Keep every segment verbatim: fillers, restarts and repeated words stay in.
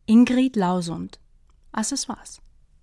Ingrid Lausund, Accessoires.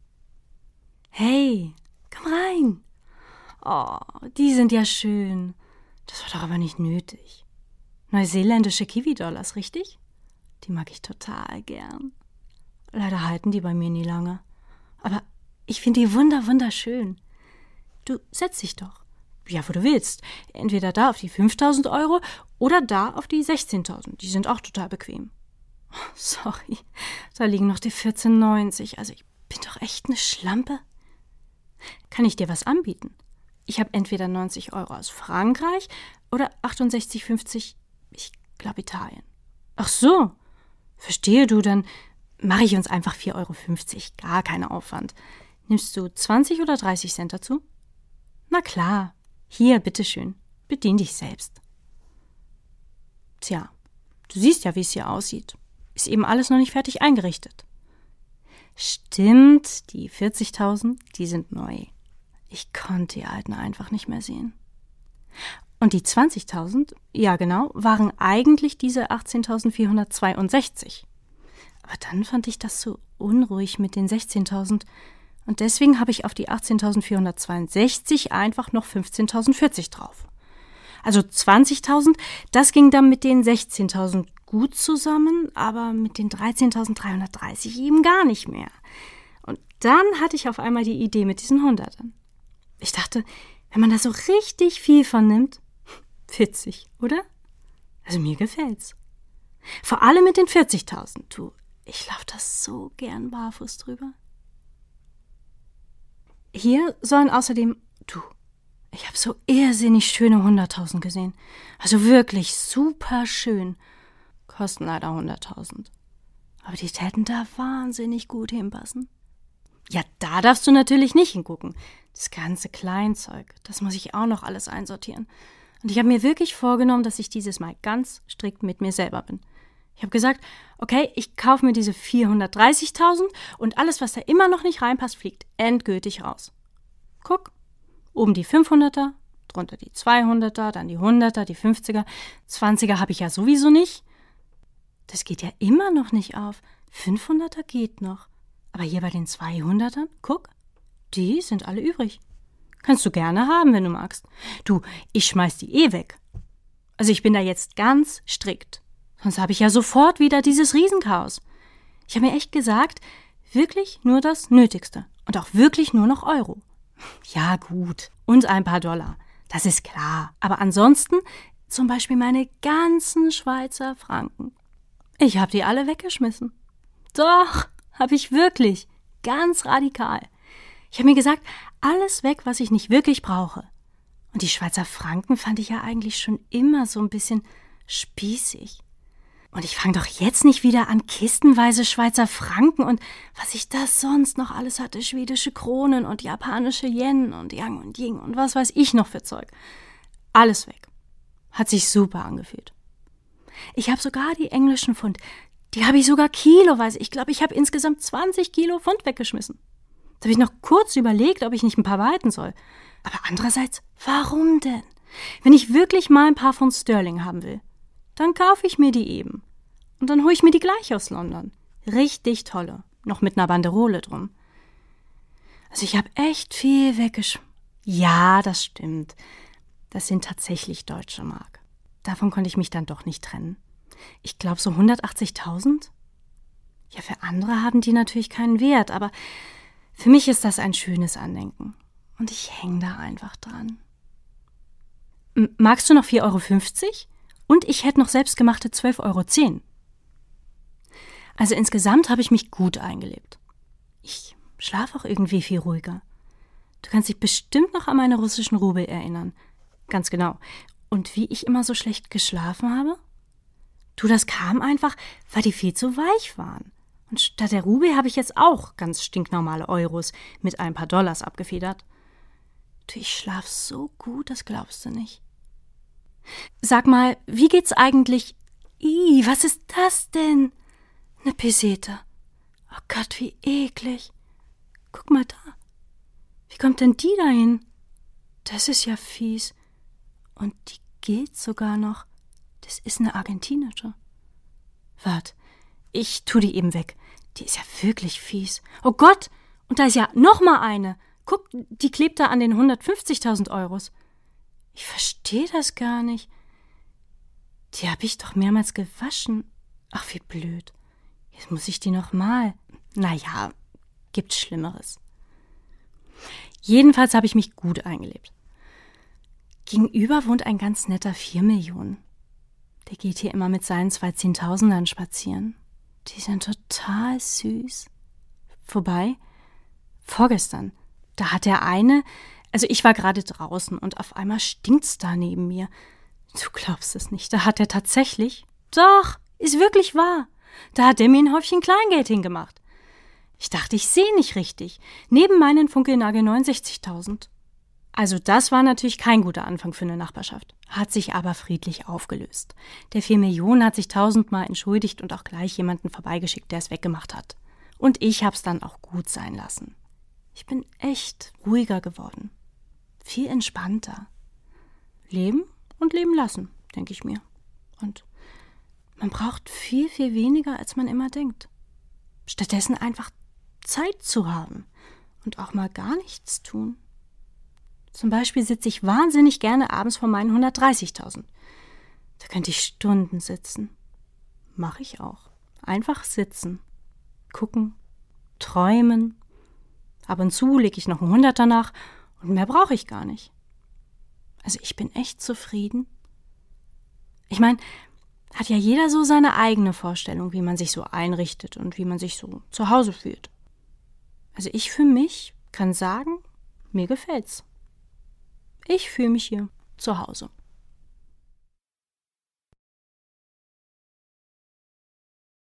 Hey, komm rein. Oh, die sind ja schön. Das war doch aber nicht nötig. Neuseeländische Kiwi-Dollars, richtig? Die mag ich total gern. Leider halten die bei mir nie lange. Aber ich finde die wunder, wunderschön. Du setz dich doch. Ja, wo du willst. Entweder da auf die fünftausend Euro oder da auf die sechzehntausend. Die sind auch total bequem. Sorry, da liegen noch die vierzehn neunzig. Also ich bin doch echt eine Schlampe. Kann ich dir was anbieten? Ich habe entweder neunzig Euro aus Frankreich oder achtundsechzig fünfzig, ich glaube Italien. Ach so, verstehe du, dann mache ich uns einfach vier Euro fünfzig, gar kein Aufwand. Nimmst du zwanzig oder dreißig Cent dazu? Na klar, hier, bitteschön, bedien dich selbst. Tja, du siehst ja, wie es hier aussieht. Ist eben alles noch nicht fertig eingerichtet. Stimmt, die vierzigtausend, die sind neu. Ich konnte die alten einfach nicht mehr sehen. Und die zwanzigtausend, ja genau, waren eigentlich diese achtzehntausendvierhundertzweiundsechzig. Aber dann fand ich das so unruhig mit den sechzehntausend und deswegen habe ich auf die achtzehntausendvierhundertzweiundsechzig einfach noch fünfzehntausendvierzig drauf. Also zwanzigtausend, das ging dann mit den sechzehntausend gut zusammen, aber mit den dreizehntausenddreihundertdreißig eben gar nicht mehr. Und dann hatte ich auf einmal die Idee mit diesen Hundertern. Ich dachte, wenn man da so richtig viel von nimmt, witzig, oder? Also mir gefällt's. Vor allem mit den vierzigtausend, du. Ich laufe das so gern barfuß drüber. Hier sollen außerdem, du, ich habe so irrsinnig schöne hunderttausend gesehen. Also wirklich super schön. Kosten leider hunderttausend. Aber die täten da wahnsinnig gut hinpassen. Ja, da darfst du natürlich nicht hingucken. Das ganze Kleinzeug, das muss ich auch noch alles einsortieren. Und ich habe mir wirklich vorgenommen, dass ich dieses Mal ganz strikt mit mir selber bin. Ich habe gesagt, okay, ich kaufe mir diese vierhundertdreißigtausend und alles, was da immer noch nicht reinpasst, fliegt endgültig raus. Guck, oben die fünfhunderter, drunter die zweihunderter, dann die hunderter, die fünfziger, zwanziger habe ich ja sowieso nicht. Das geht ja immer noch nicht auf. fünfhunderter geht noch. Aber hier bei den zweihundertern, guck, die sind alle übrig. Kannst du gerne haben, wenn du magst. Du, ich schmeiß die eh weg. Also ich bin da jetzt ganz strikt. Sonst habe ich ja sofort wieder dieses Riesenchaos. Ich habe mir echt gesagt, wirklich nur das Nötigste. Und auch wirklich nur noch Euro. Ja, gut. Und ein paar Dollar. Das ist klar. Aber ansonsten zum Beispiel meine ganzen Schweizer Franken. Ich habe die alle weggeschmissen. Doch, habe ich wirklich. Ganz radikal. Ich habe mir gesagt, alles weg, was ich nicht wirklich brauche. Und die Schweizer Franken fand ich ja eigentlich schon immer so ein bisschen spießig. Und ich fange doch jetzt nicht wieder an kistenweise Schweizer Franken und was ich da sonst noch alles hatte, schwedische Kronen und japanische Yen und Yang und Ying und was weiß ich noch für Zeug. Alles weg. Hat sich super angefühlt. Ich habe sogar die englischen Pfund, die habe ich sogar kiloweise. Ich glaube, ich habe insgesamt zwanzig Kilo Pfund weggeschmissen. Da habe ich noch kurz überlegt, ob ich nicht ein paar behalten soll. Aber andererseits, warum denn? Wenn ich wirklich mal ein paar Pfund Sterling haben will, dann kaufe ich mir die eben. Und dann hole ich mir die gleich aus London. Richtig tolle. Noch mit einer Banderole drum. Also ich habe echt viel weggeschmissen. Ja, das stimmt. Das sind tatsächlich deutsche Mark. Davon konnte ich mich dann doch nicht trennen. Ich glaube so hundertachtzigtausend? Ja, für andere haben die natürlich keinen Wert, aber für mich ist das ein schönes Andenken. Und ich hänge da einfach dran. M- magst du noch vier Euro fünfzig? Und ich hätte noch selbstgemachte zwölf Euro zehn. Also insgesamt habe ich mich gut eingelebt. Ich schlafe auch irgendwie viel ruhiger. Du kannst dich bestimmt noch an meine russischen Rubel erinnern. Ganz genau. Und wie ich immer so schlecht geschlafen habe? Du, das kam einfach, weil die viel zu weich waren. Und statt der Rubel habe ich jetzt auch ganz stinknormale Euros mit ein paar Dollars abgefedert. Du, ich schlaf so gut, das glaubst du nicht. Sag mal, wie geht's eigentlich? Ih, was ist das denn? Eine Pesete. Oh Gott, wie eklig. Guck mal da. Wie kommt denn die dahin? Das ist ja fies. Und die geht sogar noch. Das ist eine argentinische. Wart, ich tu die eben weg. Die ist ja wirklich fies. Oh Gott, und da ist ja noch mal eine. Guck, die klebt da an den hundertfünfzigtausend Euros. Ich verstehe das gar nicht. Die habe ich doch mehrmals gewaschen. Ach, wie blöd. Jetzt muss ich die noch mal. Naja, gibt's Schlimmeres. Jedenfalls habe ich mich gut eingelebt. Gegenüber wohnt ein ganz netter vier Millionen. Der geht hier immer mit seinen zwei Zehntausendern spazieren. Die sind total süß. Vorbei, vorgestern, da hat der eine, also ich war gerade draußen und auf einmal stinkt's da neben mir. Du glaubst es nicht, da hat er tatsächlich, doch, ist wirklich wahr, da hat er mir ein Häufchen Kleingeld hingemacht. Ich dachte, ich sehe nicht richtig. Neben meinen Funkelnagel neunundsechzigtausend. Also das war natürlich kein guter Anfang für eine Nachbarschaft, hat sich aber friedlich aufgelöst. Der vier Millionen hat sich tausendmal entschuldigt und auch gleich jemanden vorbeigeschickt, der es weggemacht hat. Und ich hab's dann auch gut sein lassen. Ich bin echt ruhiger geworden. Viel entspannter. Leben und leben lassen, denke ich mir. Und man braucht viel, viel weniger, als man immer denkt. Stattdessen einfach Zeit zu haben und auch mal gar nichts tun. Zum Beispiel sitze ich wahnsinnig gerne abends vor meinen hundertdreißigtausend. Da könnte ich Stunden sitzen. Mache ich auch. Einfach sitzen. Gucken. Träumen. Ab und zu lege ich noch einen Hunderter nach und mehr brauche ich gar nicht. Also ich bin echt zufrieden. Ich meine, hat ja jeder so seine eigene Vorstellung, wie man sich so einrichtet und wie man sich so zu Hause fühlt. Also ich für mich kann sagen, mir gefällt's. Ich fühle mich hier zu Hause.